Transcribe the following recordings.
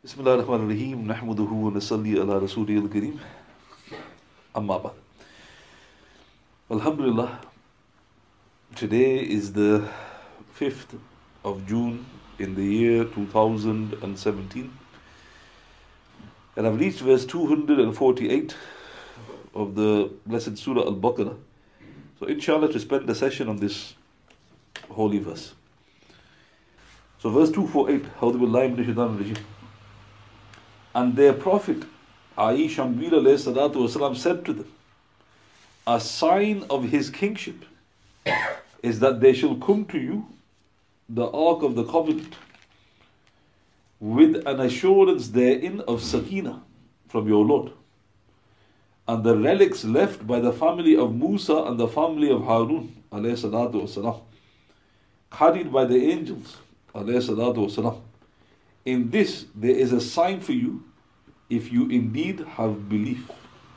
Bismillah ar-Rahman ar-Rahim. Nahmaduhu wa nasalli ala Rasulih al-Kareem. Amma ba'd. Alhamdulillah. Today is the 5th of June in the year 2017. And I've reached verse 248 of the blessed Surah Al-Baqarah. So inshallah to spend the session on this holy verse. So verse 248, A'udhu billahi minash shaitanir rajim. And their prophet, i.e. Shambil alayhi salatu wasalam, said to them, a sign of his kingship is that there shall come to you the Ark of the Covenant with an assurance therein of Sakina from your Lord, and the relics left by the family of Musa and the family of Harun alayhi salatu wasalam, carried by the angels alayhi salatu wasalam. In this there is a sign for you if you indeed have belief.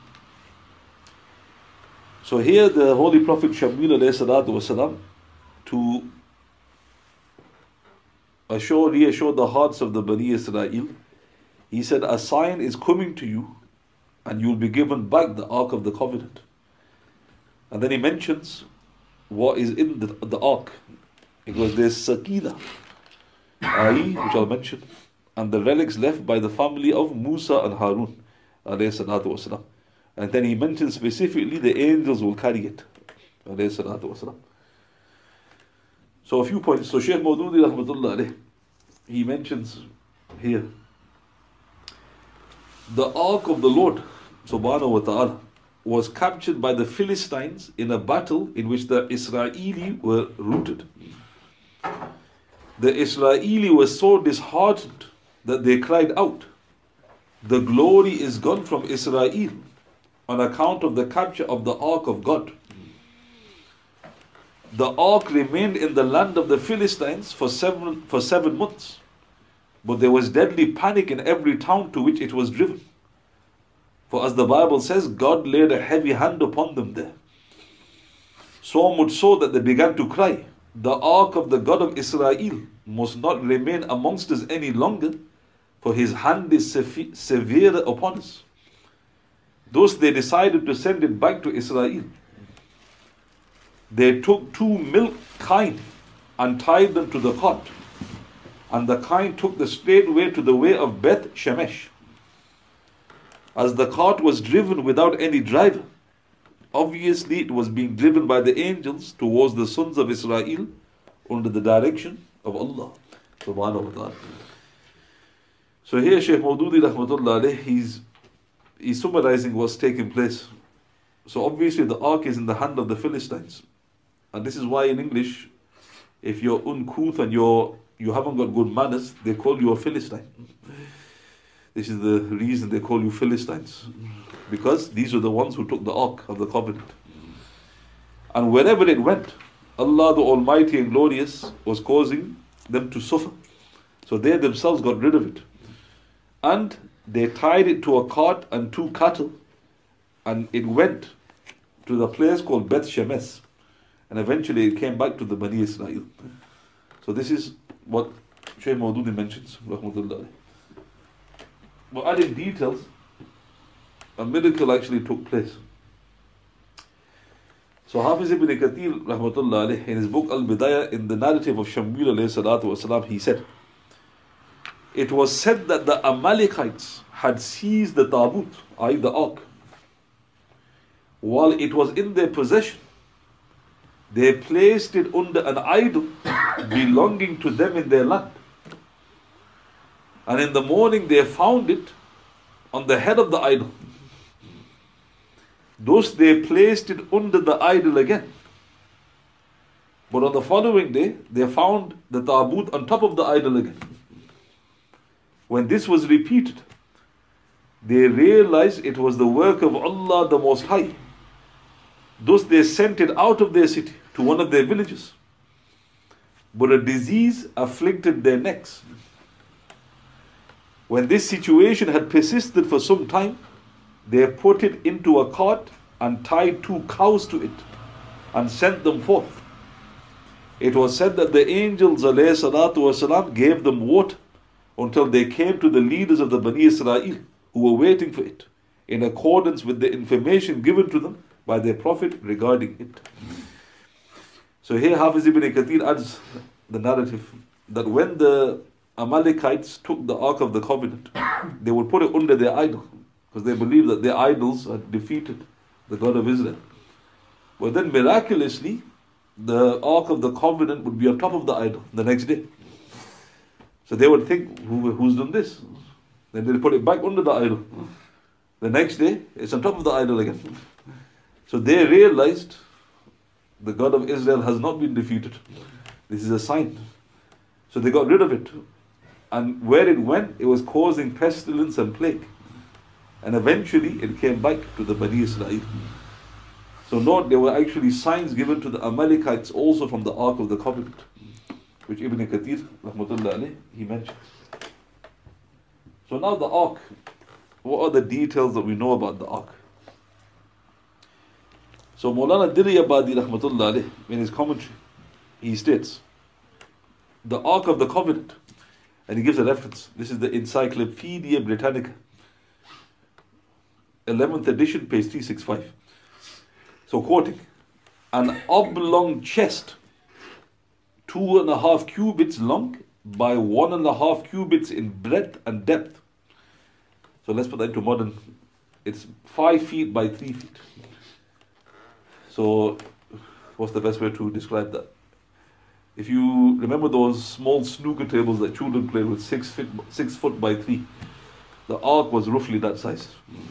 So here the Holy Prophet Shamil alayhi salatu wasalam, to reassure the hearts of the Bani Israel, he said, a sign is coming to you and you will be given back the Ark of the Covenant. And then he mentions what is in the Ark. It goes, there's Sakina, i.e. which I'll mention, and the relics left by the family of Musa and Harun alayhi salatu wasalam. And then he mentions specifically the angels will carry it alayhi salatu wasalam. So a few points. So Shaykh Maududi rahmatullah alayh, he mentions here the Ark of the Lord subhanahu wa ta'ala was captured by the Philistines in a battle in which the Israeli were routed. The Israeli were so disheartened that they cried out, the glory is gone from Israel on account of the capture of the Ark of God. The Ark remained in the land of the Philistines for seven months, but there was deadly panic in every town to which it was driven. For as the Bible says, God laid a heavy hand upon them there. So much so that they began to cry, the Ark of the God of Israel must not remain amongst us any longer, for his hand is severe upon us. Thus they decided to send it back to Israel. They took 2 milk kine and tied them to the cart, and the kine took the straight way to the way of Beth Shemesh. As the cart was driven without any driver, obviously it was being driven by the angels towards the sons of Israel under the direction of Allah subhanahu wa ta'ala. So here Shaykh Maududi rahmatullah alayh, he's summarizing what's taking place. So obviously the Ark is in the hand of the Philistines. And this is why in English, if you're uncouth and you haven't got good manners, they call you a Philistine. This is the reason they call you Philistines. Because these are the ones who took the Ark of the Covenant. And wherever it went, Allah the Almighty and Glorious was causing them to suffer. So they themselves got rid of it. And they tied it to a cart and 2 cattle, and it went to the place called Beth Shemesh, and eventually it came back to the Bani Israel. So this is what Shaykh Maududi mentions, rahmatullah. But adding details, a miracle actually took place. So Hafiz ibn Kathir rahmatullah alayh, in his book Al-Bidayah, in the narrative of Shambil alayhi salatu wasalam, he said, it was said that the Amalekites had seized the Tabut, i.e. the Ark. While it was in their possession, they placed it under an idol belonging to them in their land. And in the morning they found it on the head of the idol. Thus they placed it under the idol again. But on the following day, they found the Tabut on top of the idol again. When this was repeated, they realized it was the work of Allah the Most High. Thus they sent it out of their city to one of their villages. But a disease afflicted their necks. When this situation had persisted for some time, they put it into a cart and tied 2 cows to it and sent them forth. It was said that the angels alayhi salatu wasalam gave them water until they came to the leaders of the Bani Israel who were waiting for it, in accordance with the information given to them by their Prophet regarding it. So here Hafiz ibn Kathir adds the narrative that when the Amalekites took the Ark of the Covenant, they would put it under their idol, because they believed that their idols had defeated the God of Israel. But then miraculously, the Ark of the Covenant would be on top of the idol the next day. So they would think, who's done this? Then they'd put it back under the idol. The next day, it's on top of the idol again. So they realized the God of Israel has not been defeated. This is a sign. So they got rid of it. And where it went, it was causing pestilence and plague. And eventually, it came back to the Bani Israel. So note, there were actually signs given to the Amalekites also from the Ark of the Covenant, which Ibn Kathir, rahmatullah alayh, he mentions. So now the Ark, what are the details that we know about the Ark? So Maulana Diryabadi, rahmatullah alayh, in his commentary, he states, the Ark of the Covenant, and he gives a reference. This is the Encyclopedia Britannica, 11th edition, page 365. So quoting, an oblong chest, 2.5 cubits long by 1.5 cubits in breadth and depth. So let's put that into modern. It's 5 feet by 3 feet. So what's the best way to describe that? If you remember those small snooker tables that children play with, 6 foot by 3, the Ark was roughly that size.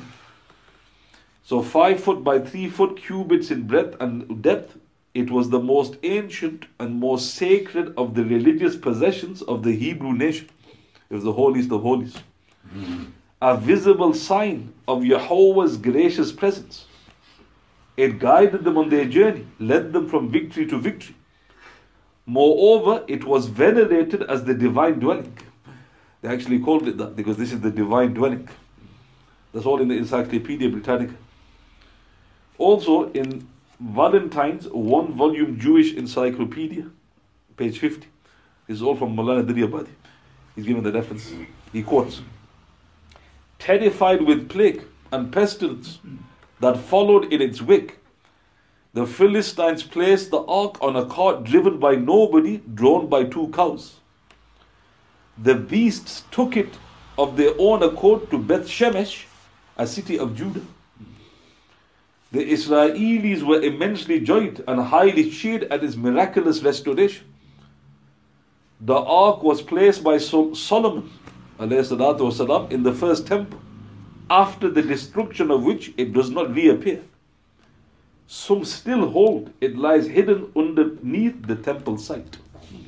So 5 foot by 3 foot cubits in breadth and depth. It was the most ancient and most sacred of the religious possessions of the Hebrew nation. It was the holiest of holies. A visible sign of Yahweh's gracious presence. It guided them on their journey, led them from victory to victory. Moreover, it was venerated as the divine dwelling. They actually called it that because this is the divine dwelling. That's all in the Encyclopedia Britannica. Also in Valentine's 1-volume Jewish encyclopedia, page 50. This is all from Maulana Diryabadi. He's given the reference. He quotes, terrified with plague and pestilence that followed in its wake, the Philistines placed the ark on a cart driven by nobody, drawn by 2 cows. The beasts took it of their own accord to Beth Shemesh, a city of Judah. The Israelis were immensely joyed and highly cheered at his miraculous restoration. The ark was placed by Solomon والسلام, in the first temple, after the destruction of which it does not reappear. Some still hold it lies hidden underneath the temple site.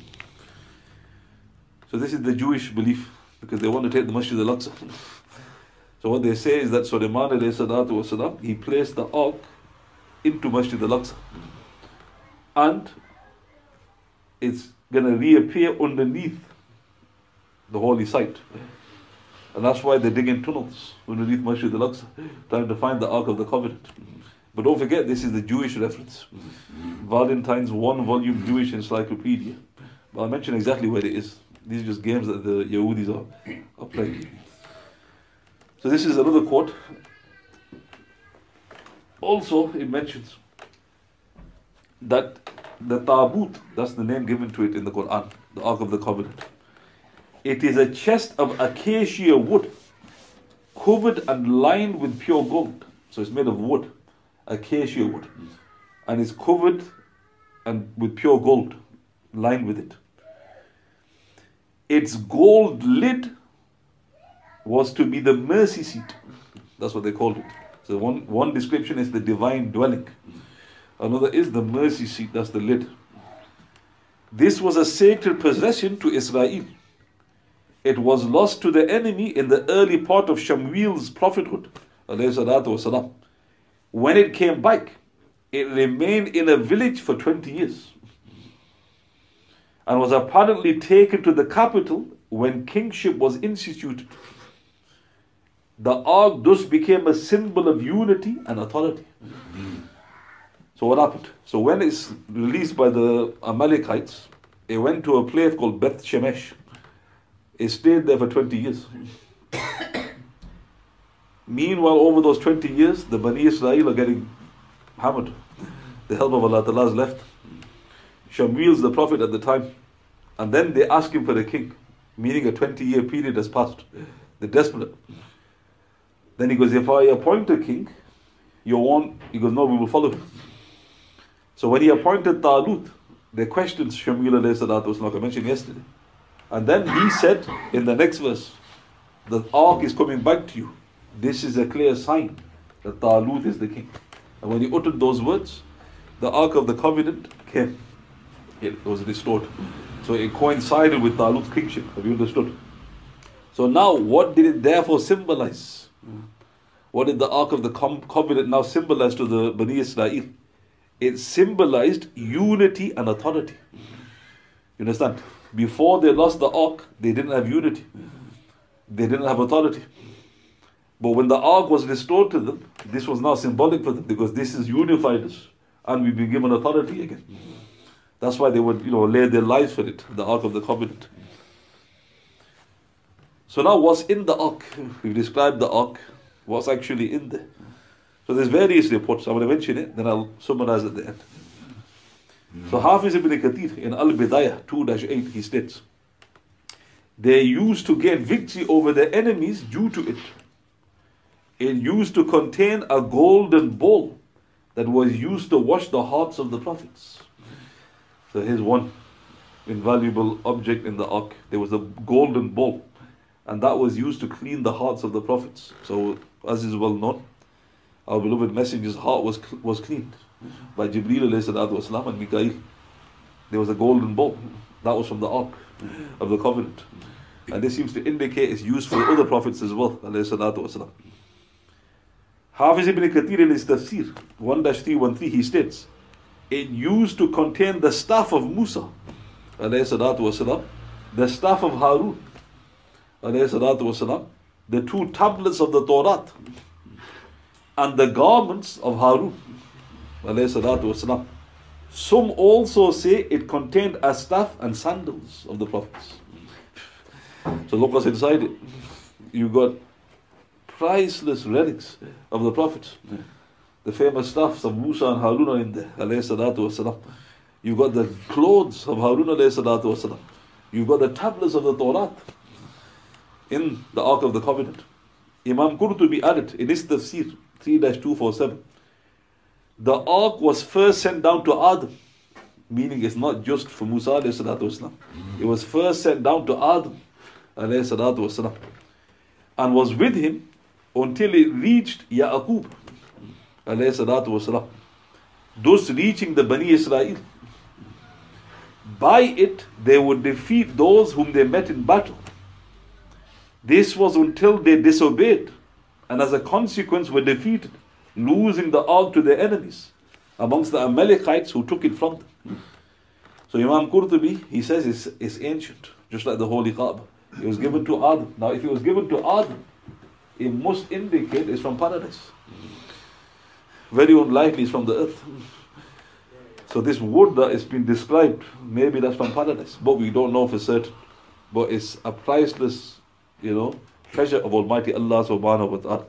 So this is the Jewish belief, because they want to take the Masjid al-Aqsa. So what they say is that Sulaiman والسلام, he placed the ark into Masjid al-Aqsa. And it's going to reappear underneath the holy site. And that's why they're digging tunnels underneath Masjid al-Aqsa, trying to find the Ark of the Covenant. But don't forget, this is the Jewish reference. Valentine's 1-volume Jewish encyclopedia. But I'll mention exactly where it is. These are just games that the Yahudis are playing. So this is another quote. Also, it mentions that the Tabut, that's the name given to it in the Quran, the Ark of the Covenant. It is a chest of acacia wood, covered and lined with pure gold. So it's made of wood, acacia wood, and it's covered and with pure gold, lined with it. Its gold lid was to be the mercy seat. That's what they called it. So one description is the divine dwelling. Another is the mercy seat, that's the lid. This was a sacred possession to Israel. It was lost to the enemy in the early part of Shamuel's prophethood. When it came back, it remained in a village for 20 years and was apparently taken to the capital when kingship was instituted. The ark thus became a symbol of unity and authority. So what happened? So when it's released by the Amalekites, it went to a place called Beth Shemesh. It stayed there for 20 years. Meanwhile, over those 20 years, the Bani Israel are getting hammered. The help of Allah Ta'ala has left. Shamuel's the prophet at the time. And then they ask him for a king, meaning a 20-year period has passed. They're desperate. Then he goes, if I appoint a king, you won't. He goes, no, we will follow him. So when he appointed Talut, they questioned Shamuel alayhi salatu wasalam, like I mentioned yesterday. And then he said in the next verse, the ark is coming back to you. This is a clear sign that Talut is the king. And when he uttered those words, the ark of the covenant came. It was restored. So it coincided with Talut's kingship. Have you understood? So now, what did it therefore symbolize? What did the ark of the covenant now symbolize to the Bani Israel? It symbolized unity and authority. You understand? Before they lost the ark, they didn't have unity. They didn't have authority. But when the ark was restored to them, this was now symbolic for them, because this is unified us, and we've been given authority again. That's why they would, lay their lives for it, the ark of the covenant. So now, what's in the ark? We've described the ark. What's actually in there? So there's various reports. I'm going to mention it, then I'll summarize at the end. So Hafiz ibn Kathir in Al-Bidayah 2-8, he states, they used to gain victory over their enemies due to it. It used to contain a golden bowl that was used to wash the hearts of the prophets. So here's one invaluable object in the ark. There was a golden bowl, and that was used to clean the hearts of the prophets. So, as is well known, our beloved messenger's heart was cleaned by Jibreel alayhi salatu wasalam and Mikael. There was a golden bowl. That was from the ark of the covenant. And this seems to indicate it's used for other prophets as well, alayhi salatu wasalam. Hafiz ibn Kathir in his tafsir 1-313, he states, it used to contain the staff of Musa, alayhi salatu wasalam, the staff of Harun, alayhi salatu wasalam, the 2 tablets of the Torah, and the garments of Harun, alayhi salatu wasalam. Some also say it contained a staff and sandals of the prophets. So look what's inside it. You got priceless relics of the prophets. The famous staffs of Musa and Harun are in there, alayhi salatu wasalam. You got the clothes of Harun alayhi salatu wasalam. You got the tablets of the Torah in the Ark of the Covenant. Imam Qurtubi added in his tafsir 3-247, the Ark was first sent down to Adam, meaning it's not just for Musa alayhi salatu wasalam. It was first sent down to Adam alayhi salatu wasalam, and was with him until it reached Ya'qub alayhi salatu wasalam, thus reaching the Bani Israel. By it, they would defeat those whom they met in battle. This was until they disobeyed, and as a consequence were defeated, losing the ark to their enemies, amongst the Amalekites who took it from them. So Imam Qurtubi, he says it's ancient, just like the Holy Kaaba. It was given to Adam. Now if it was given to Adam, it must indicate it's from paradise. Very unlikely it's from the earth. So this wood that is being described, maybe that's from paradise, but we don't know for certain. But it's a priceless, treasure of Almighty Allah subhanahu wa ta'ala.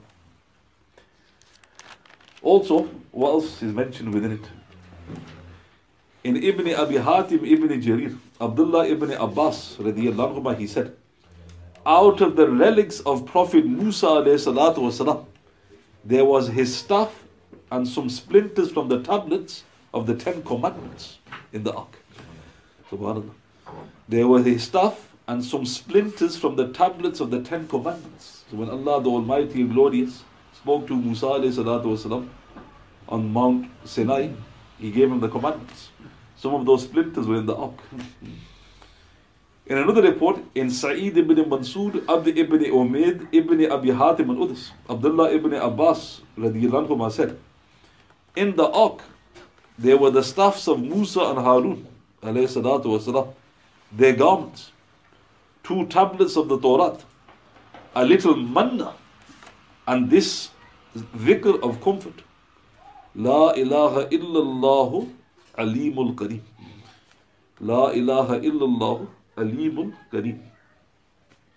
Also, what else is mentioned within it? In Ibn Abi Hatim Ibn Jarir, Abdullah ibn Abbas radiyallahu anhu, he said, out of the relics of Prophet Musa alayhi salatu wasalam, there was his staff and some splinters from the tablets of the 10 commandments in the ark. Subhanallah. There was his staff and some splinters from the tablets of the 10 commandments. So when Allah the Almighty and Glorious spoke to Musa alayhi salatu wasalam on Mount Sinai, he gave him the commandments. Some of those splinters were in the ark. In another report, in Sa'id ibn Mansur, Abd ibn Umayd ibn Abi Hatim and others, Abdullah ibn Abbas radiyallahu anhu said, in the ark there were the staffs of Musa and Harun alayhi salatu wasalam, their garments, 2 tablets of the Torah, a little manna, and this dhikr of comfort, La ilaha illallah alimul kareem. La ilaha illallah alimul kareem.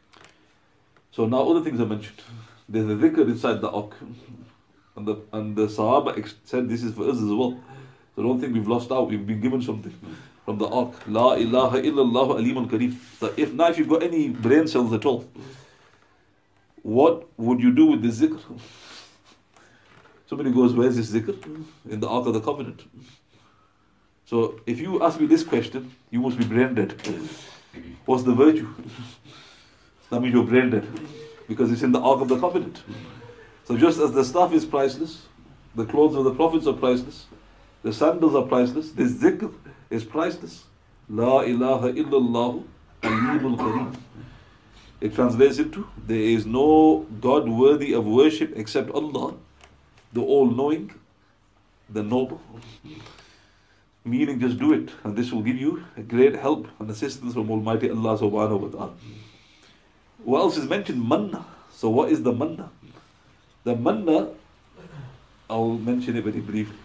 So now other things are mentioned. There's a dhikr inside the ark. And the Sahaba said this is for us as well. So don't think we've lost out. We've been given something from the ark. La ilaha illallah alimun kareem. So if you've got any brain cells at all, what would you do with this zikr? Somebody goes, where's this zikr? In the Ark of the Covenant. So if you ask me this question, you must be brain dead. What's the virtue? That means you're brain dead. Because it's in the Ark of the Covenant. So just as the stuff is priceless, the clothes of the prophets are priceless, the sandals are priceless, this zikr is priceless. La ilaha illallah alimul kareem. It translates into, there is no God worthy of worship except Allah, the all-knowing, the noble. Meaning just do it, and this will give you a great help and assistance from Almighty Allah subhanahu wa ta'ala. What else is mentioned? Manna. So what is the manna? The manna, I'll mention it very briefly.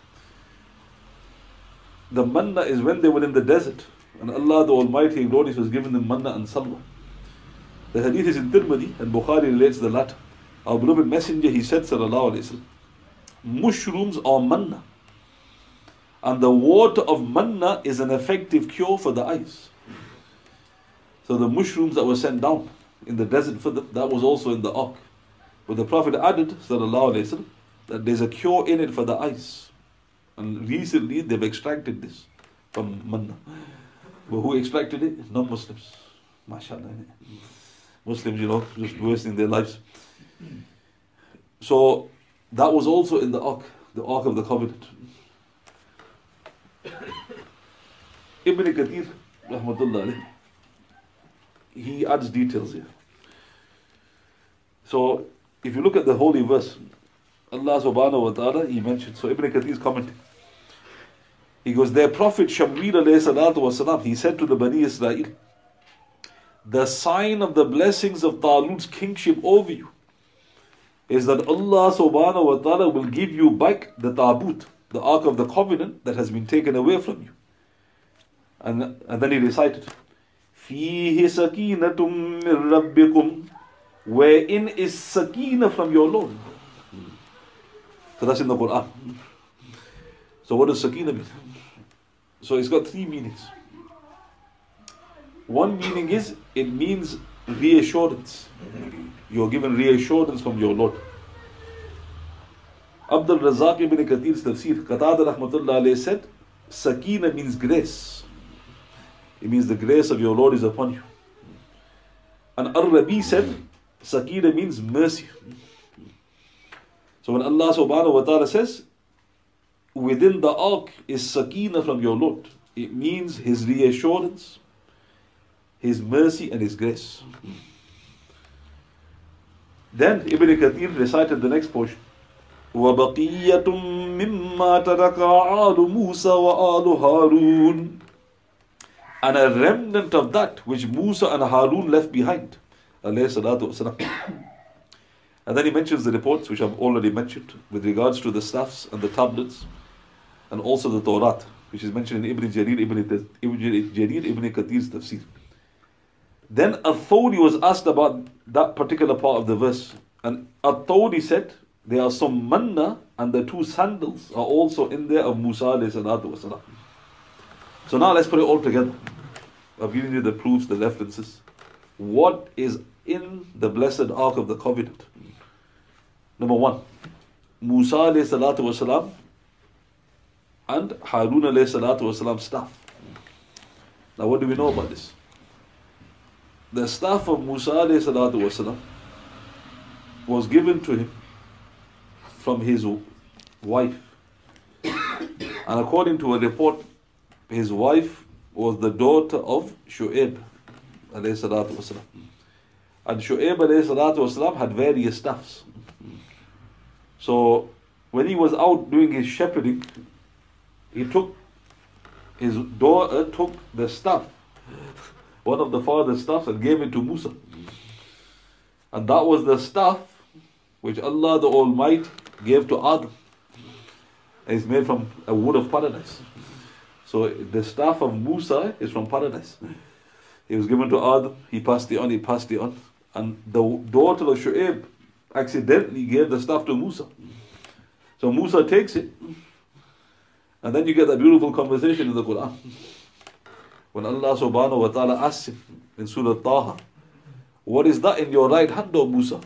The manna is when they were in the desert, and Allah the Almighty and Glorious was giving them manna and salwa. The hadith is in Tirmidhi, and Bukhari relates the latter. Our beloved Messenger, he said, sallallahu alayhi wa sallam, mushrooms are manna, and the water of manna is an effective cure for the eyes. So the mushrooms that were sent down in the desert for them, that was also in the ark. But the Prophet added, sallallahu alayhi wa sallam, that there's a cure in it for the eyes. And recently they've extracted this from manna. But who extracted it? Non-Muslims. MashaAllah. Muslims, just wasting their lives. So that was also in the Ark of the Covenant. Ibn Kathir, rahmatullah alayhi, he adds details here. So if you look at the holy verse, Allah subhanahu wa ta'ala, he mentioned, so Ibn Kathir is commenting. He goes, their prophet Shamwil alayhi salatu wasalam, he said to the Bani Israel, the sign of the blessings of Talut's kingship over you is that Allah subhanahu wa ta'ala will give you back the Tabut, the Ark of the Covenant that has been taken away from you. And then he recited, فِيهِ سَكِينَةٌ مِّن رَبِّكُمْ, wherein is sakina from your Lord. So that's in the Quran. So what does sakina mean? So it's got three meanings. One meaning is, it means reassurance. You're given reassurance from your Lord. Abdul Razak ibn Kathir's tafsir, Qatada rahmatullah alayhi said, sakina means grace. It means the grace of your Lord is upon you. And Ar-Rabi said, sakina means mercy. So when Allah subhanahu wa ta'ala says, within the ark is sakina from your Lord, it means His reassurance, His mercy and His grace. Then Ibn Kathir recited the next portion. وَبَقِيَّةٌ مِّمَّا تَرَكَ آلُ مُوسَى وَآلُ هَارُونَ, and a remnant of that which Musa and Harun left behind. Alayhi salatu wasalam. And then he mentions the reports which I've already mentioned with regards to the staffs and the tablets, and also the Torah, which is mentioned in Ibn Jarir ibn Kathir's tafsir. Then Al-Thawri was asked about that particular part of the verse, and Al-Thawri said, there are some manna and the two sandals are also in there of Musa alayhi salatu wasalam. So now let's put it all together. I've given you the proofs, the references. What is in the blessed Ark of the Covenant? Number one, Musa alayhi salatu wasalam and Harun alayhi salatu wasalam staff. Now what do we know about this? The staff of Musa alayhi salatu wasalam was given to him from his wife. And according to a report, his wife was the daughter of Shu'aib alayhi salatu wasalam. And Shu'aib alayhi salatu wasalam had various staffs. So when he was out doing his shepherding, his daughter took the staff, one of the father's staffs, and gave it to Musa. And that was the staff which Allah the Almighty gave to Adam. It's made from a wood of paradise. So the staff of Musa is from paradise. It was given to Adam, he passed it on, And the daughter of Shu'aib accidentally gave the staff to Musa. So Musa takes it. And then you get that beautiful conversation in the Quran. When Allah subhanahu wa ta'ala asks him in Surah Taha, what is that in your right hand, O Musa?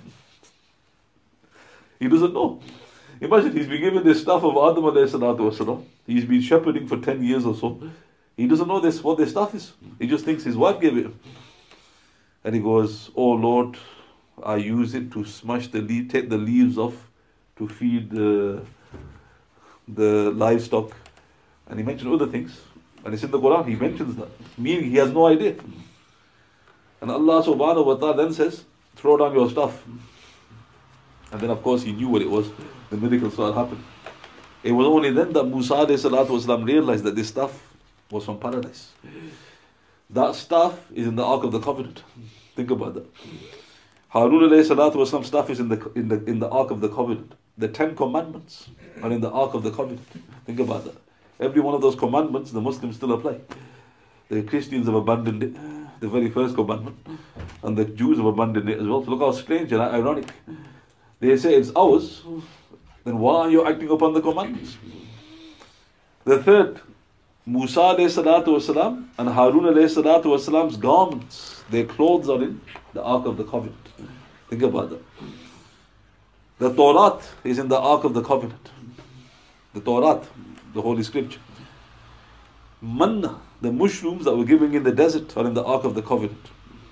He doesn't know. Imagine he's been given this stuff of Adam alayhi salatu wasalam. He's been shepherding for 10 years or so. He doesn't know what this stuff is. He just thinks his wife gave it him. And he goes, oh Lord, I use it to smash the leaf, take the leaves off to feed the livestock. And he mentioned other things. And it's in the Quran, he mentions that. Meaning he has no idea. And Allah subhanahu wa ta'ala then says, throw down your stuff. And then of course he knew what it was. The miracle started happening. It was only then that Musa alayhi salatu wasalam realized that this stuff was from paradise. That stuff is in the Ark of the Covenant. Think about that. Harun alayhi salatu wasalam stuff is in the Ark of the Covenant. The 10 commandments are in the Ark of the Covenant. Think about that. Every one of those commandments, the Muslims still apply. The Christians have abandoned it, the very first commandment, and the Jews have abandoned it as well. So look how strange and ironic. They say it's ours, then why are you acting upon the commandments? The third, Musa alayhi salatu wasalam and Harun alayhi salatu wasalam's garments, their clothes are in the Ark of the Covenant. Think about that. The Torah is in the Ark of the Covenant. The Torah, the Holy Scripture. Manna, the mushrooms that were given in the desert, are in the Ark of the Covenant.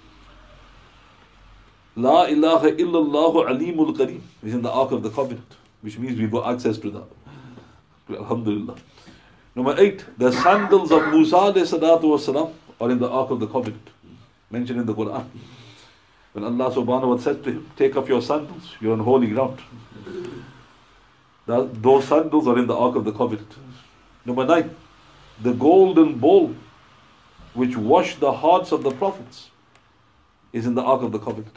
La ilaha illallah alimul qareem is in the Ark of the Covenant, which means we've got access to that. Alhamdulillah. Number 8, the sandals of Musa alayhi salatu wasalam are in the Ark of the Covenant, mentioned in the Quran. When Allah subhanahu wa ta'ala said to him, take off your sandals, you're on holy ground. Those sandals are in the Ark of the Covenant. Number 9, the golden bowl which washed the hearts of the prophets is in the Ark of the Covenant.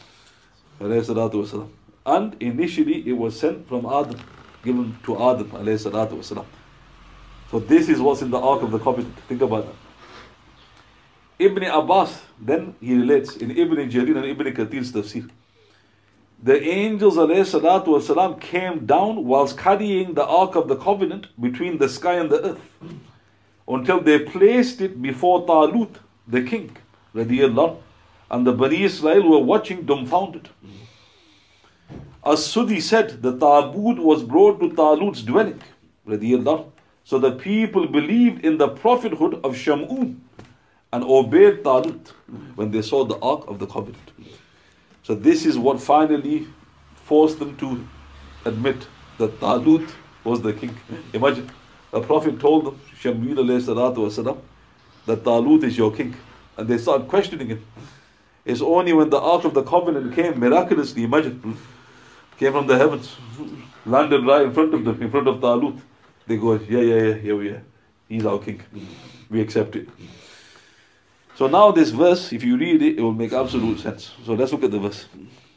And initially it was sent from Adam, given to Adam alayhi salatu wasalam. So this is what's in the Ark of the Covenant. Think about that. Ibn Abbas, then he relates in Ibn Jarir and Ibn Kathir's tafsir. The angels alayhi salatu wasalam came down whilst carrying the Ark of the Covenant between the sky and the earth, until they placed it before Talut, the king, radiyallahu, and the Bani Israel were watching dumbfounded. As-Sudi said, the Taboot was brought to Talut's dwelling, radiyallahu, so the people believed in the prophethood of Shamun and obeyed Talut when they saw the Ark of the Covenant. So this is what finally forced them to admit that Talut was the king. Imagine, a prophet told them, Shamuel alayhi salatu wasalam, that Talut is your king. And they started questioning him. It's only when the Ark of the Covenant came miraculously, imagine, came from the heavens, landed right in front of them, in front of Talut. They go, here we are. He's our king. We accept it. So now this verse, if you read it, it will make absolute sense. So let's look at the verse.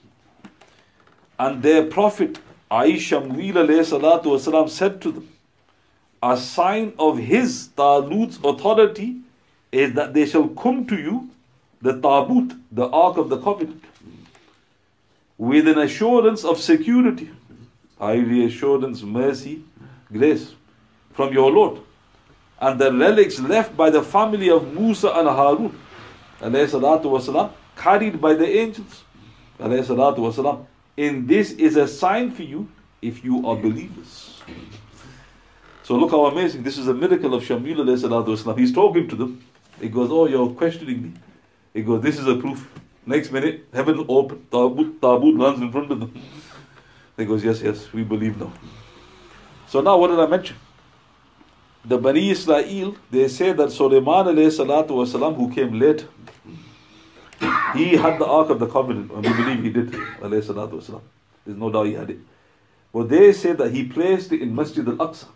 And their prophet, Shamuel alayhi salatu wasalam, said to them, a sign of his, Talut's authority, is that they shall come to you, the Taboot, the Ark of the Covenant, with an assurance of security, reassurance, mercy, grace from your Lord, and the relics left by the family of Musa and Harun alayhi salatu wasalam, carried by the angels alayhi salatu wasalam. And this is a sign for you if you are believers. So look how amazing. This is a miracle of Shamuel alayhi salatu wasalam. He's talking to them. He goes, oh, you're questioning me. He goes, this is a proof. Next minute, heaven opened, Taboot lands in front of them. He goes, yes, we believe now. So now what did I mention? The Bani Israel, they say that Sulaiman alayhi salatu wasalam, who came later, he had the Ark of the Covenant, and we believe he did, alayhi salatu wasalam. There's no doubt he had it. But they say that he placed it in Masjid al-Aqsa,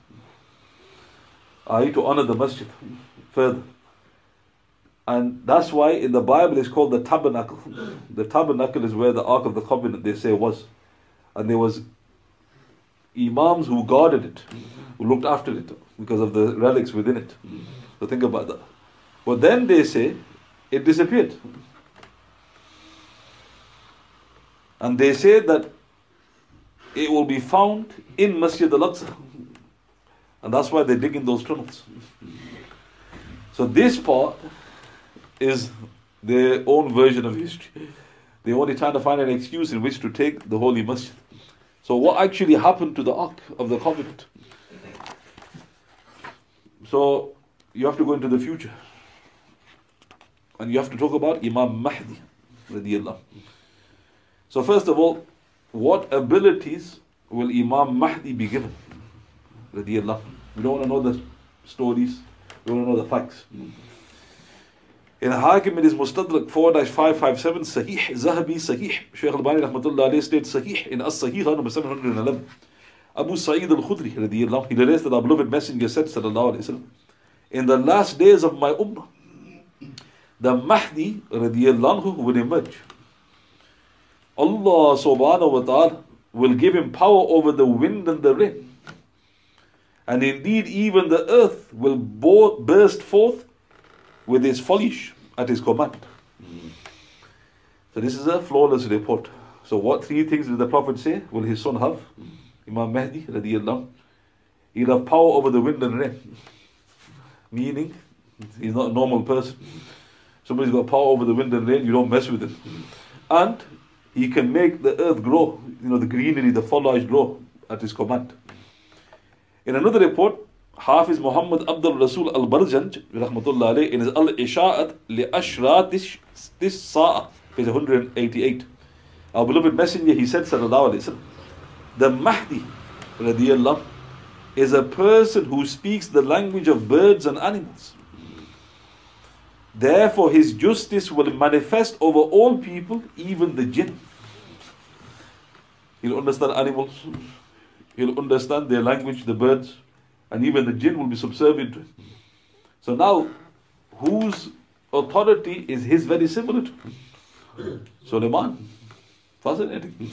to honor the masjid further. And that's why in the Bible it's called the tabernacle. The tabernacle is where the Ark of the Covenant, they say, was. And there was imams who guarded it, who looked after it because of the relics within it. So think about that. But then they say it disappeared. And they say that it will be found in Masjid al-Aqsa. And that's why they dig in those tunnels. So this part is their own version of history. They're only trying to find an excuse in which to take the Holy Masjid. So what actually happened to the Ark of the Covenant? So you have to go into the future. And you have to talk about Imam Mahdi radiyallahu. So first of all, what abilities will Imam Mahdi be given radiyallahu? We don't want to know the stories, we want to know the facts. In Hakim it is Mustadrak 4-557 Sahih, Zahabi Sahih, Shaykh al-Bani rahmatullah alayhi states Sahih in As-Sahih number 711. Abu Sa'id al-Khudri radiyallahu, he relates that our beloved messenger said sallallahu alayhi wasallam, in the last days of my ummah, the Mahdi radiyallahu will emerge. Allah subhanahu wa ta'ala will give him power over the wind and the rain. And indeed even the earth will burst forth with his foliage at his command. So this is a flawless report. So what three things did the Prophet say will his son have? Imam Mahdi radiyallahu, he'll have power over the wind and rain. Meaning, he's not a normal person. Somebody's got power over the wind and rain, you don't mess with him. And he can make the earth grow, the greenery, the foliage grow at his command. In another report, Hafiz Muhammad Abdul Rasul al-Barjanj rahmatullah alayhi, in his Al-Isha'at li-Ashrat this Sa'a, page 188, our beloved messenger, he said sallallahu alayhi wa sallam, the Mahdi radiyallahu is a person who speaks the language of birds and animals. Therefore his justice will manifest over all people, even the jinn. He'll understand animals, he'll understand their language, the birds, and even the jinn will be subservient to him. So now, whose authority is his very similar to? Sulaiman. Fascinating.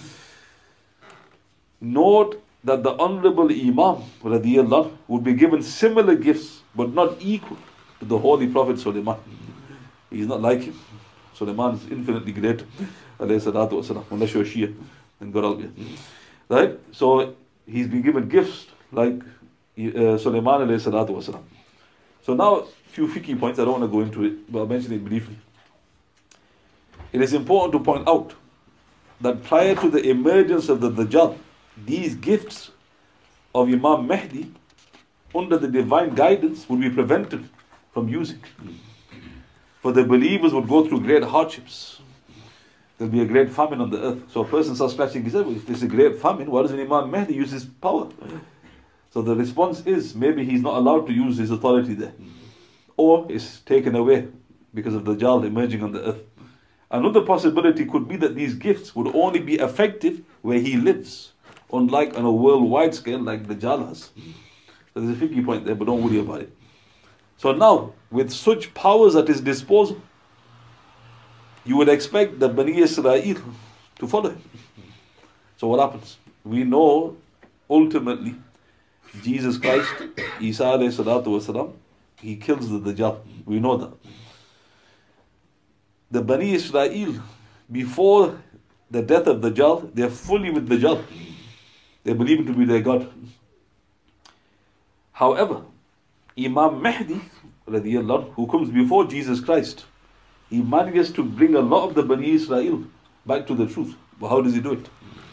Note that the Honorable Imam radiyallahu would be given similar gifts, but not equal to the Holy Prophet Sulaiman. He's not like him. Sulaiman is infinitely greater, alayhi salatu wasalam, unless you're Shia, then God help you. Right? So he's been given gifts like Sulaiman alayhi salatu wasalam. So now, a few fiqh points, I don't want to go into it, but I'll mention it briefly. It is important to point out that prior to the emergence of the Dajjal, these gifts of Imam Mahdi, under the divine guidance, would be prevented from using. For the believers would go through great hardships. There'll be a great famine on the earth. So a person starts scratching his head, well, if there's a great famine, why doesn't Imam Mahdi use his power? So the response is, maybe he's not allowed to use his authority there. Or it's taken away because of the Dajjal emerging on the earth. Another possibility could be that these gifts would only be effective where he lives, unlike on a worldwide scale like the Dajjal has. So there's a fiqh point there, but don't worry about it. So now, with such powers at his disposal, you would expect the Bani Israel to follow him. So what happens? We know ultimately Jesus Christ, Isa alayhi salatu wasalam, he kills the Dajjal. We know that. The Bani Israel, before the death of Dajjal, they're fully with Dajjal. They believe him to be their God. However, Imam Mahdi, radiyallahu, who comes before Jesus Christ, he manages to bring a lot of the Bani Israel back to the truth. But how does he do it?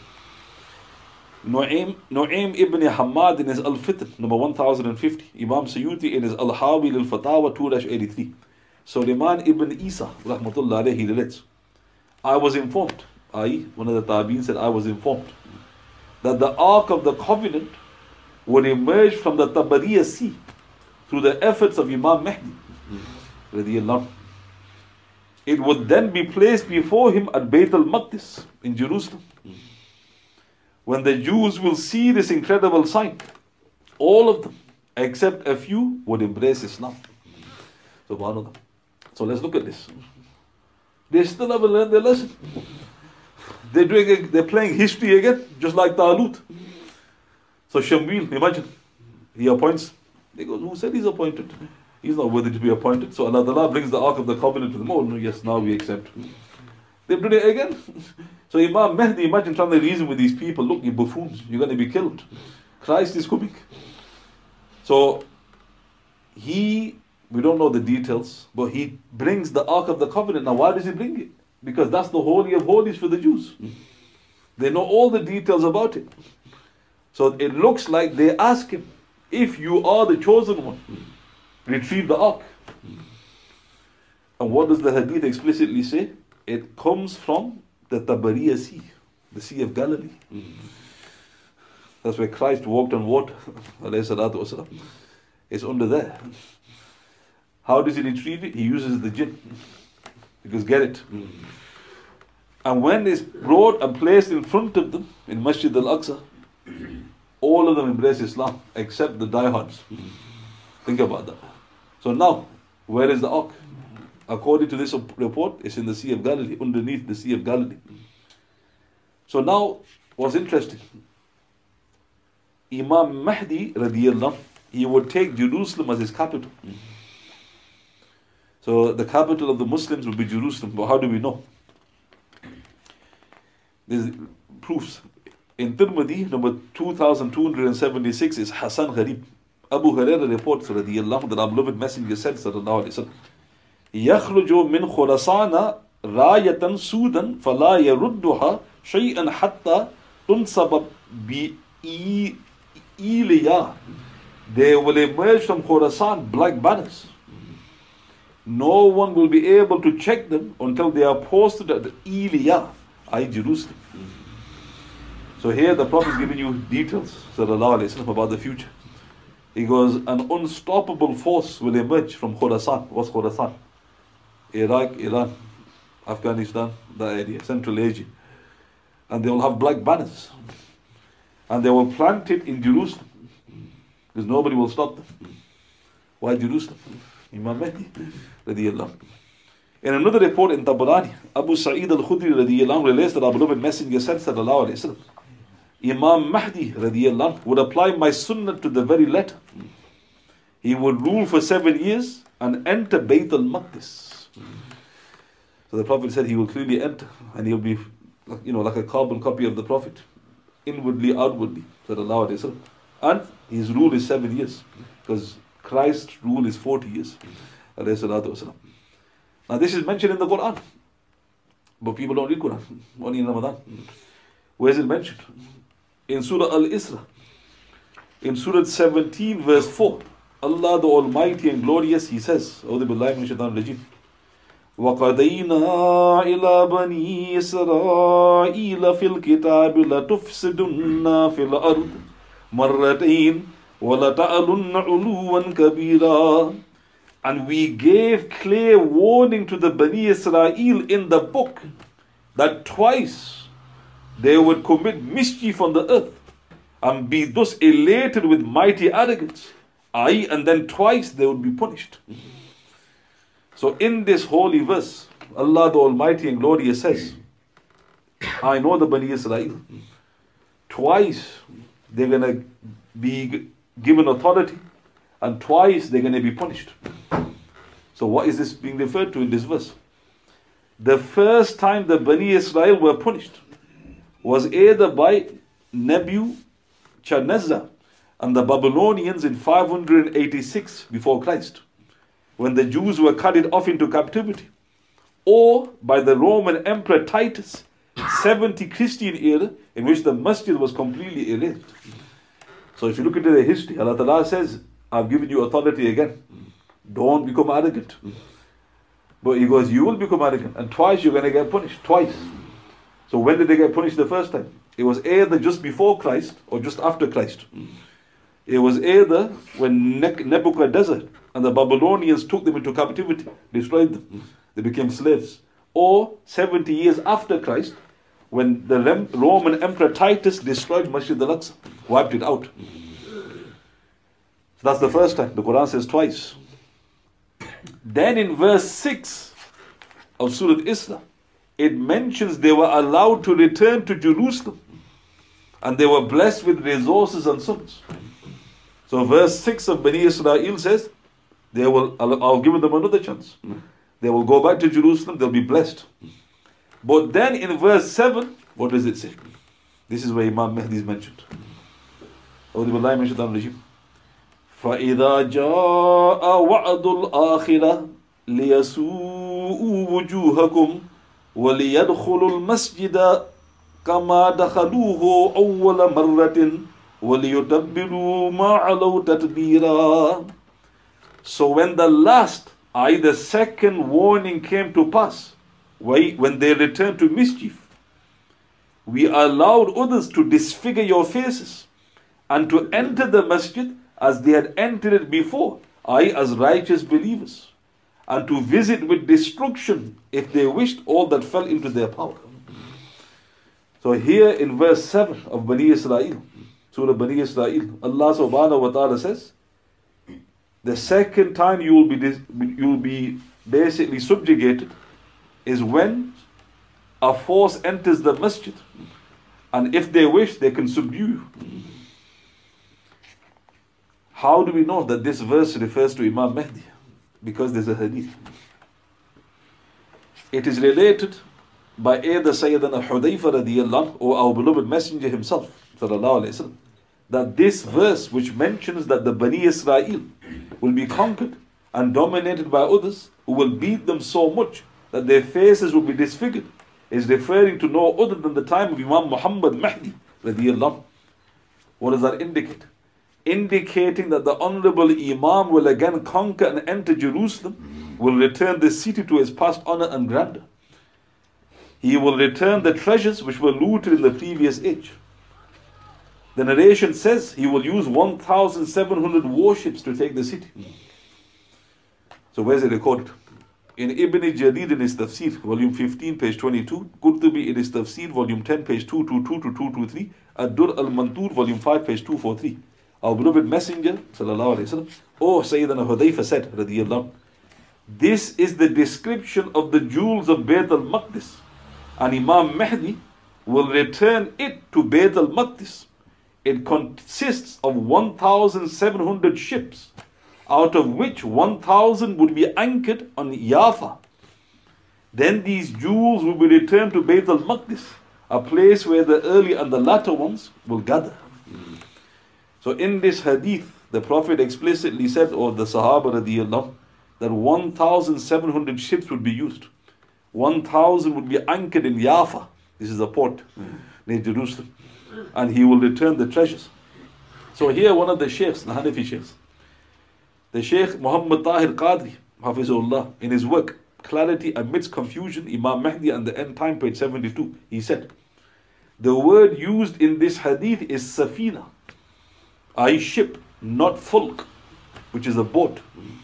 Nu'aym ibn Hamad in his Al-Fitr, number 1050. Imam Suyuti in his Al-Hawi al-Fatawa 2-83. Sulaiman ibn Isa, rahmatullah alayhi, he relates, I was informed, i.e., one of the Tabi'in said, I was informed that the Ark of the Covenant would emerge from the Tabariya Sea through the efforts of Imam Mahdi radiyallahu. It would then be placed before him at Bayt al-Maqdis in Jerusalem. When the Jews will see this incredible sight, all of them, except a few, would embrace Islam. SubhanAllah. So let's look at this. They still haven't learned their lesson. They're playing history again, just like Talut. So Shamwil, imagine, he appoints. They go, who said he's appointed? He's not worthy to be appointed. So Allah Ta'ala brings the Ark of the Covenant to them. Oh no, yes, now we accept. They've done it again. So Imam Mahdi, imagine trying to reason with these people. Look, you buffoons, you're going to be killed. Christ is coming. So we don't know the details, but he brings the Ark of the Covenant. Now why does he bring it? Because that's the Holy of Holies for the Jews. They know all the details about it. So it looks like they ask him, if you are the chosen one, retrieve the Ark. And what does the hadith explicitly say? It comes from the Tabariya Sea, the Sea of Galilee. That's where Christ walked on water. It's under there. How does he retrieve it? He uses the jinn. Because get it. And when it's brought and placed in front of them in Masjid al-Aqsa, all of them embrace Islam except the diehards. Think about that. So now, where is the Ark? According to this report, it's in the Sea of Galilee, underneath the Sea of Galilee. So now, what's interesting, Imam Mahdi radiyallahu, he would take Jerusalem as his capital. So the capital of the Muslims would be Jerusalem. But how do we know? There's proofs. In Tirmidhi, number 2276 is Hasan Gharib. Abu Hurairah reports radiyallahu that our beloved Messenger said sallallahu alayhi wa sallam, يخرج من خراسان راية سودا فلا يردها شيئا حتى تنصب بإيليا. They will emerge from Khorasan black banners. No one will be able to check them until they are posted at Iliya, i.e. Jerusalem. So here the Prophet is giving you details sallallahu alayhi wa sallam, about the future. He goes, an unstoppable force will emerge from Khorasan. What's Khorasan? Iraq, Iran, Afghanistan, that area, Central Asia. And they will have black banners. And they will plant it in Jerusalem. Because nobody will stop them. Why Jerusalem? Imam Mahdi radiyallahu. In another report in Tabarani, Abu Sa'id al-Khudri radiyallahu relates that our beloved Messenger said sallallahu alayhi wa sallam, Imam Mahdi radiyallahu would apply my sunnah to the very letter. He would rule for 7 years and enter Bayt al-Maqdis. So the Prophet said he will clearly enter and he'll be, like a carbon copy of the Prophet, inwardly, outwardly, sallallahu alayhi wa sallam. And his rule is 7 years, because Christ's rule is 40 years. Alayhi salatu wasalam. Now this is mentioned in the Quran, but people don't read Quran, only in Ramadan. Where is it mentioned? In Surah Al-Isra, in Surah 17 verse 4, Allah the Almighty and Glorious, He says, A'udhu billahi minash shaitanir rajim, وَقَضَيْنَا إِلَى بَنِي إِسْرَائِيلَ فِي الْكِتَابِ لَتُفْسِدُنَّ فِي الْأَرْضِ مَرَّتَيْنِ وَلَتَعْلُنَّ عُلُوًّا كَبِيرًا. And we gave clear warning to the Bani Israel in the book that twice they would commit mischief on the earth and be thus elated with mighty arrogance. And then twice they would be punished. So in this holy verse, Allah the Almighty and Glorious says, I know the Bani Israel. Twice they're going to be given authority and twice they're going to be punished. So what is this being referred to in this verse? The first time the Bani Israel were punished was either by Nebuchadnezzar and the Babylonians in 586 before Christ, when the Jews were carried off into captivity, or by the Roman Emperor Titus, 70 Christian era, in which the masjid was completely erased. So if you look into the history, Allah Ta'ala says, I've given you authority again. Don't become arrogant. But He goes, you will become arrogant, and twice you're going to get punished. Twice. So when did they get punished the first time? It was either just before Christ or just after Christ. It was either when Nebuchadnezzar and the Babylonians took them into captivity, destroyed them, they became slaves. Or 70 years after Christ, when the Roman Emperor Titus destroyed Masjid al-Aqsa, wiped it out. So that's the first time. The Quran says twice. Then in verse 6 of Surah Isra, it mentions they were allowed to return to Jerusalem and they were blessed with resources and sons. So verse 6 of Bani Israel says, I'll give them another chance. They will go back to Jerusalem, they'll be blessed. But then in verse 7, what does it say? This is where Imam Mahdi is mentioned. فَإِذَا جَاءَ وَعْدُ الْآخِرَةِ لِيَسُوءُوا وُجُوهَكُمْ وَلِيَدْخُلُوا الْمَسْجِدَ كَمَا دَخَلُوهُ أَوَّلَ مَرَّةٍ وَلِيُتَبِّرُوا مَا عَلَوْا تَتْبِيرًا. So when the last, i.e. the second warning came to pass, when they returned to mischief, we allowed others to disfigure your faces and to enter the masjid as they had entered it before, i.e. as righteous believers, and to visit with destruction if they wished all that fell into their power. So here in verse 7 of Bani Israel, Surah Bani Israel, Allah subhanahu wa ta'ala says, the second time you will be basically subjugated is when a force enters the masjid, and if they wish they can subdue you. How do we know that this verse refers to Imam Mahdi? Because there's a hadith. It is related by either Sayyidina Hudayfa radiyallahu anhu or our beloved Messenger himself sallallahu alayhi wasallam, that this verse which mentions that the Bani Israel will be conquered and dominated by others who will beat them so much that their faces will be disfigured is referring to no other than the time of Imam Muhammad Mahdi radiyallahu anhu. What does that indicate? Indicating that the honorable Imam will again conquer and enter Jerusalem, will return the city to its past honor and grandeur. He will return the treasures which were looted in the previous age. The narration says he will use 1,700 warships to take the city. So where is it recorded? In Ibn Jarir in his Tafsir, volume 15, page 22, Qurtubi in his Tafsir, volume 10, page 222 to 223, Ad-Dur al-Mantur, volume 5, page 243. Our beloved Messenger, sallallahu alayhi wa sallam, or Sayyidina Hudayfa said, radiyallahu, this is the description of the jewels of Bayt al-Maqdis, and Imam Mahdi will return it to Bayt al-Maqdis. It consists of 1,700 ships, out of which 1,000 would be anchored on Yafa. Then these jewels will be returned to Bayt al-Maqdis, a place where the early and the latter ones will gather. So in this hadith, the Prophet explicitly said, or the Sahaba radiyallahu, that 1,700 ships would be used. 1,000 would be anchored in Yafa. This is a port near Jerusalem. And he will return the treasures. So here one of the sheikhs, the Hanafi sheikhs, the Sheikh Muhammad Tahir Qadri, Hafizullah, in his work, Clarity Amidst Confusion, Imam Mahdi and the End Time, page 72, he said, the word used in this hadith is safina, i.e. ship, not fulk, which is a boat.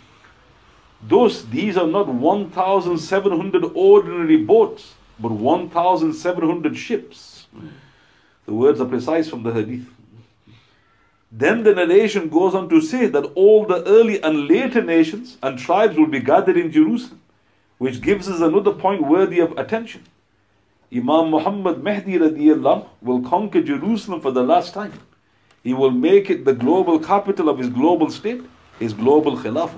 Thus, these are not 1,700 ordinary boats, but 1,700 ships. The words are precise from the hadith. Then the narration goes on to say that all the early and later nations and tribes will be gathered in Jerusalem, which gives us another point worthy of attention. Imam Muhammad Mahdi radiyallahu will conquer Jerusalem for the last time. He will make it the global capital of his global state, his global khilafat.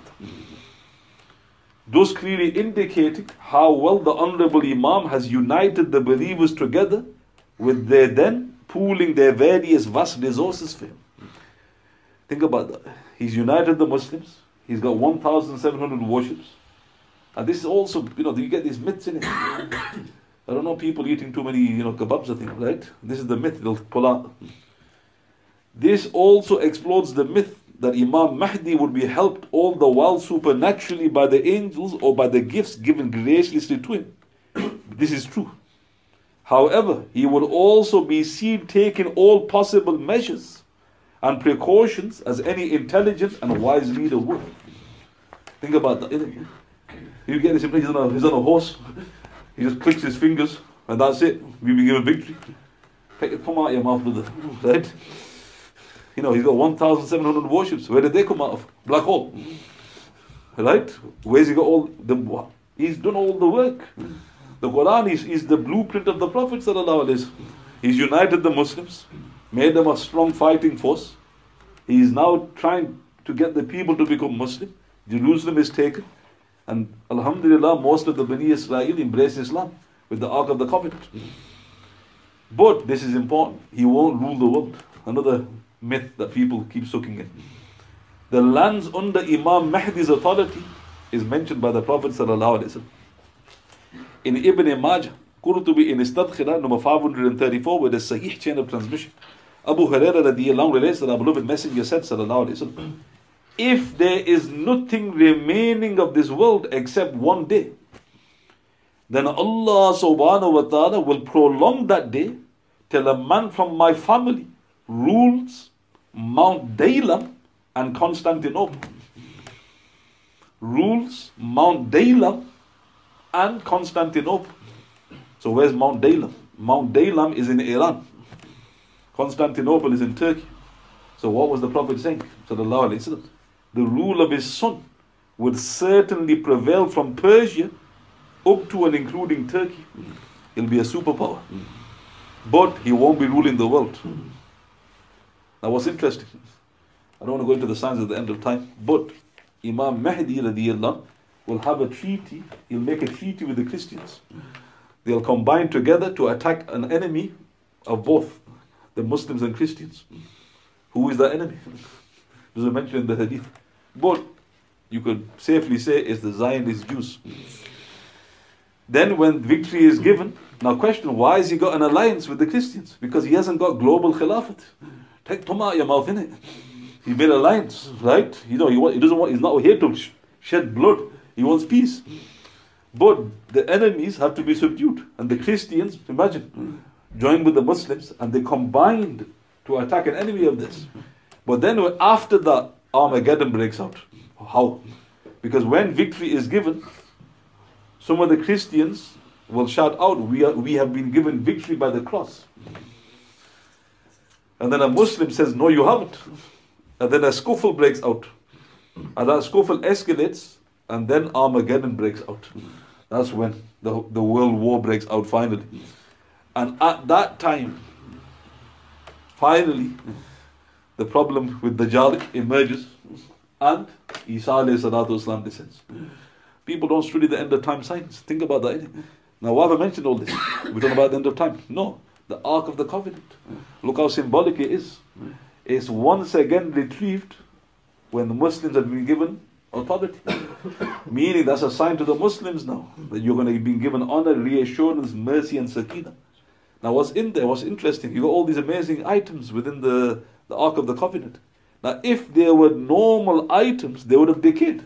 Thus clearly indicating how well the Honorable Imam has united the believers together with their then pooling their various vast resources for him. Think about that. He's united the Muslims. He's got 1,700 warships. And this is also, you get these myths in it. I don't know, people eating too many, kebabs, I think, right? This is the myth they'll pull out. This also explodes the myth that Imam Mahdi would be helped all the while supernaturally by the angels or by the gifts given graciously to him. This is true. However, he would also be seen taking all possible measures and precautions as any intelligent and wise leader would. Think about that. You get this impression, he's on a horse, he just clicks his fingers, and that's it. We be given victory. Come out of your mouth, brother. Right? He's got 1,700 warships. Where did they come out of? Black hole. Right? Where's he got all the... He's done all the work. The Quran is the blueprint of the Prophet sallallahu alaihi wasallam. He's united the Muslims, made them a strong fighting force. He is now trying to get the people to become Muslim. Jerusalem is taken. And Alhamdulillah, most of the Bani Israel embrace Islam. with the Ark of the Covenant. But this is important. He won't rule the world. Another myth that people keep soaking in. The lands under Imam Mahdi's authority is mentioned by the Prophet ﷺ. In Ibn Majah, Qurtubi in Istadkhira, number 534, with a Sahih chain of transmission, Abu Hurairah radiyallahu anhu relates that our beloved Messenger said, sallallahu alayhi wasallam, if there is nothing remaining of this world except one day, then Allah subhanahu wa ta'ala will prolong that day till a man from my family rules Mount Daylam and Constantinople. Rules Mount Daylam and Constantinople. So where's Mount Daylam? Mount Daylam is in Iran. Constantinople is in Turkey. So what was the Prophet saying? Sallallahu alayhi wasallam. The rule of his son would certainly prevail from Persia up to and including Turkey. He'll be a superpower. But he won't be ruling the world. Now what's interesting, I don't want to go into the signs at the end of time, but Imam Mahdi radiyallahu will have a treaty, he'll make a treaty with the Christians. They'll combine together to attack an enemy of both the Muslims and Christians. Who is the enemy? Doesn't mention in the hadith. But you could safely say it's the Zionist Jews. Then when victory is given, now question, why has he got an alliance with the Christians? Because he hasn't got global khilafat. Take Tuma out your mouth, innit? He made alliance, right? You know, he doesn't want, he's not here to shed blood. He wants peace. But the enemies have to be subdued. And the Christians, imagine, joined with the Muslims and they combined to attack an enemy of this. But then after that, Armageddon breaks out. How? Because when victory is given, some of the Christians will shout out, we have been given victory by the cross. And then a Muslim says, no, you haven't. And then a scuffle breaks out. And that scuffle escalates, and then Armageddon breaks out. That's when the world war breaks out finally. And at that time, finally, the problem with Dajjal emerges, and Isa alayhi salatu wasalam descends. People don't study the end of time signs. Think about that. Now, why have I mentioned all this? We're talking about the end of time. No, the Ark of the Covenant. Look how symbolic it is. It's once again retrieved when the Muslims have been given authority. Meaning that's a sign to the Muslims now that you're going to be given honor, reassurance, mercy, and sakina. Now, what's in there? What's interesting? You got all these amazing items within the Ark of the Covenant. Now, if there were normal items, they would have decayed.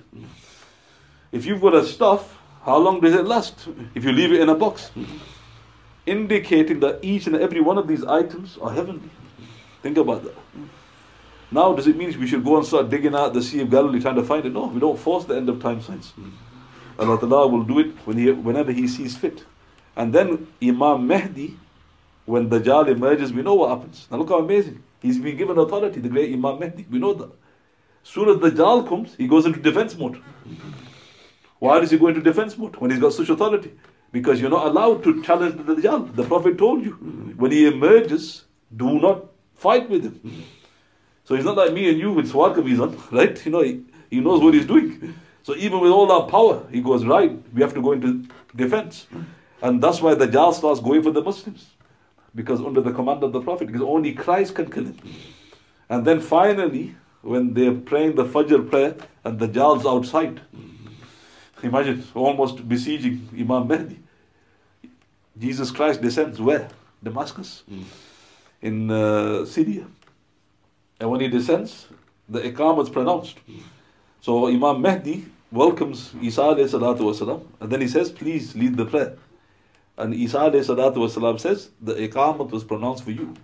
If you've got a stuff, how long does it last? If you leave it in a box, indicating that each and every one of these items are heavenly. Think about that. Now, does it mean we should go and start digging out the Sea of Galilee trying to find it? No, we don't force the end of time signs. Allah Ta'ala will do it whenever He sees fit. And then Imam Mahdi, when Dajjal emerges, we know what happens. Now look how amazing. He's been given authority, the great Imam Mahdi. We know that. Soon as Dajjal comes, he goes into defense mode. Why does he go into defense mode when he's got such authority? Because you're not allowed to challenge the Dajjal. The Prophet told you, when he emerges, do not fight with him. So he's not like me and you with sword kameez on, right? You know, he knows what he's doing. So even with all that power, he goes, right, we have to go into defense. And that's why Dajjal starts going for the Muslims. Because under the command of the Prophet, because only Christ can kill him. And then finally, when they're praying the Fajr prayer and Dajjal's outside, imagine, almost besieging Imam Mahdi. Jesus Christ descends where? Damascus. In Syria. And when he descends, the Iqamah is pronounced. So Imam Mahdi welcomes Isa alayhi salatu wasalam, and then he says, please lead the prayer. And Isa alayhi salatu wasalam says, the Iqamah was pronounced for you.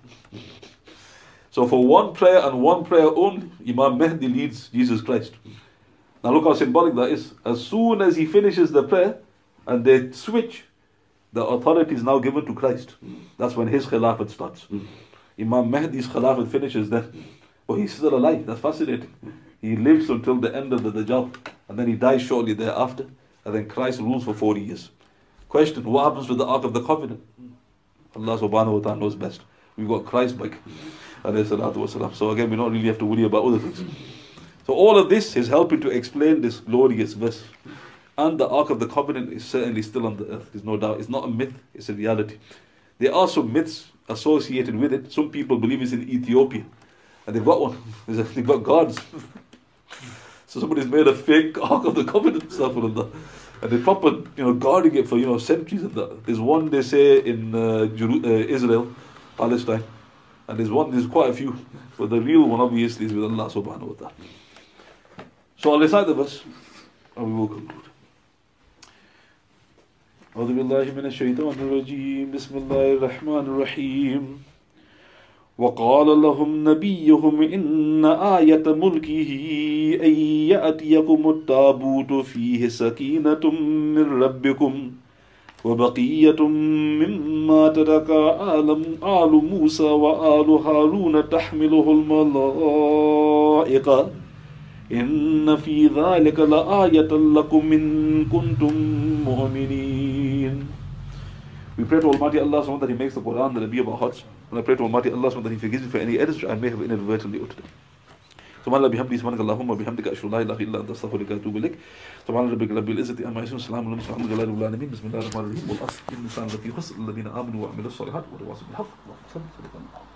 So for one prayer and one prayer only, Imam Mahdi leads Jesus Christ. Now look how symbolic that is. As soon as he finishes the prayer and they switch, the authority is now given to Christ. That's when his khilafat starts. Imam Mahdi's khilafat finishes then. But he's still alive. That's fascinating. He lives until the end of the Dajjal. And then he dies shortly thereafter. And then Christ rules for 40 years. Question, what happens with the Ark of the Covenant? Allah subhanahu wa ta'ala knows best. We've got Christ back. So again, we don't really have to worry about other things. So all of this is helping to explain this glorious verse. And the Ark of the Covenant is certainly still on the earth. There's no doubt. It's not a myth, it's a reality. There are some myths associated with it. Some people believe it's in Ethiopia. And they've got one. They've got gods. So somebody's made a fake Ark of the Covenant stuff with them. And they're proper, guarding it for, centuries and that. There's one, they say, in Israel, Palestine. And there's quite a few. But the real one, obviously, is with Allah subhanahu wa ta'ala. So I'll recite the verse, and we will conclude. أعوذ بالله من الشيطان الرجيم بسم الله الرحمن الرحيم وقال لهم نبيهم إن آية ملكه أن يأتيكم التابوت فيه سكينة من ربكم وبقية مما ترك آل موسى وآل هارون تحمله الملائكة إن في ذلك لآية لكم إن كنتم مؤمنين. We pray to Almighty Allah SWT that He makes the Quran the Nabi of our hearts. And I pray to Almighty Allah SWT that He forgives me for any errors I may have inadvertently uttered. سبحان الله بحمده سبحانك اللهم وبحمدك أشهد أن لا إله إلا أنت أستغفرك وأتوب إليك. سبحان ربك رب العزة عما يصفون سلام على المرسلين والحمد لله رب العالمين. بسم الله الرحمن الرحيم والعصر إن الإنسان لفي خسر الذين آمنوا وعملوا الصالحات وتواصوا بالحق. اللهم صل وسلم.